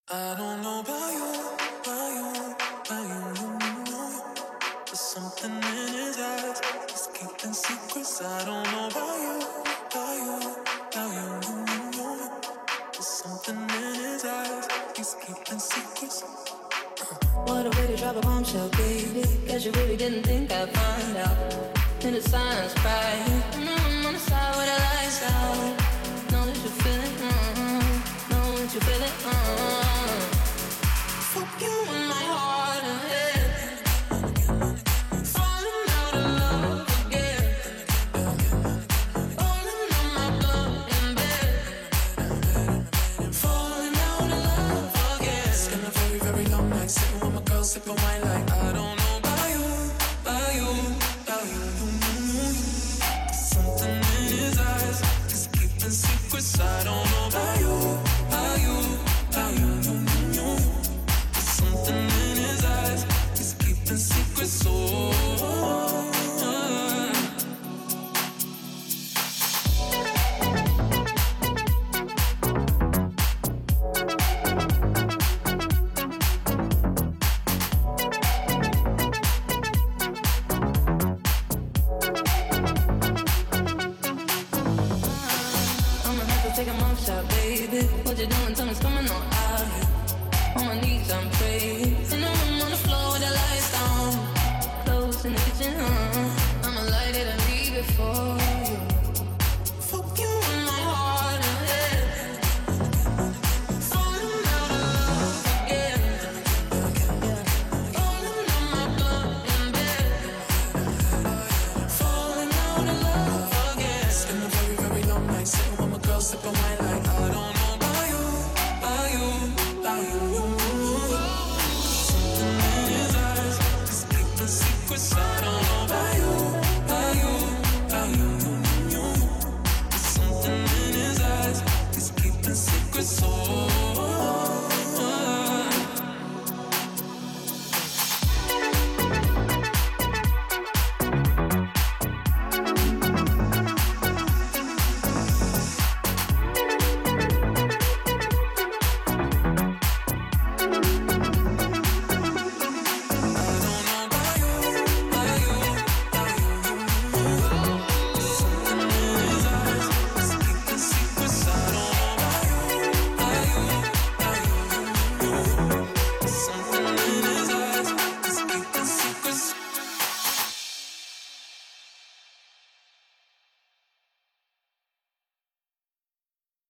I don't know about you, about you, about you. There's something in his eyes, he's keeping secrets. I don't know about you, about you, about you. There's something in his eyes, he's keeping secrets. What a way to drop a bombshell, baby. Guess you really didn't think I'd find out. And the silence cry. I'm on the side where the lights out. Know that you feel it, know that you feel it, Fuck you in my heart and head. Falling out of love again. Falling on my blood and bed. Falling out of love again. It's been a very, very long night, sitting with my girl, sipping wine like